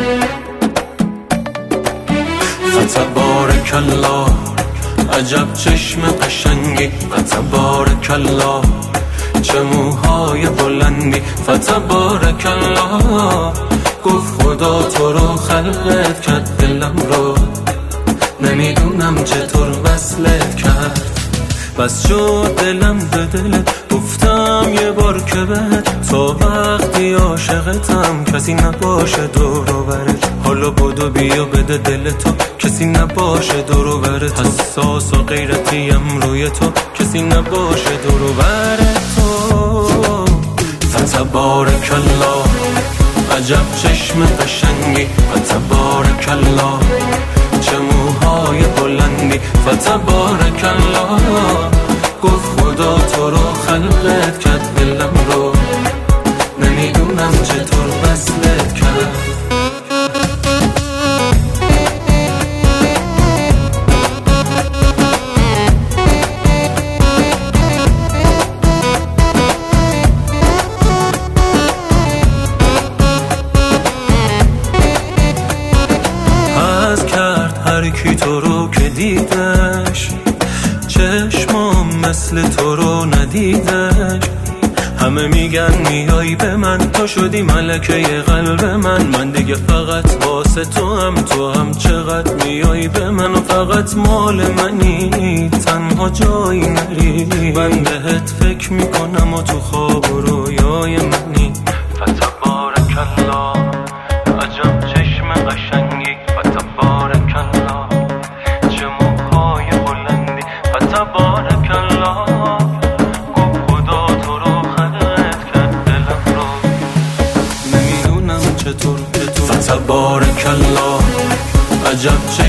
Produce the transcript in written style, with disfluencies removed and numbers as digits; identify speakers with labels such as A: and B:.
A: فتبارک الله، عجب چشم قشنگی، فتبارک الله، چه موهای بلندی، فتبارک الله. گفت خدا تو رو خلقت کرد، دلم رو نمیدونم چطور وصلت کرد. بس شد دلم به دلت، گفتم یه بار که بهت، تا وقتی عاشقتم کسی نباشه دور و برت. حالا بدو بیا بده دلتو، کسی نباشه دور و برت. حساس و غیرتیم روی تو، کسی نباشه دور و برت تو. فتبارک الله، عجب چشم قشنگی، فتبارک الله، چه موهای بلندی، فتبارک الله. گفت خدا تو رو خلقت کرد، دلم رو نمیدونم چطور وصلت کرد. از کرد هر کی تو رو که دیدش، چشمام مثل تو رو ندیدش. همه میگن میای به من، تو شدی ملکه قلب من. من دیگه فقط واسه تو هم، تو هم چقدر میای به من و فقط مال منی، تنها جایی نری. من بهت فکر میکنم و تو خواب و رویای منی. فتبارک الله، عجب چشم قشنگی، فتبارک الله، چه موهای بلندی، فتبارک الله. گفت خدا تو رو خلقت کرد، دلم رو نمیدونم چطور. فتبارک الله، عجب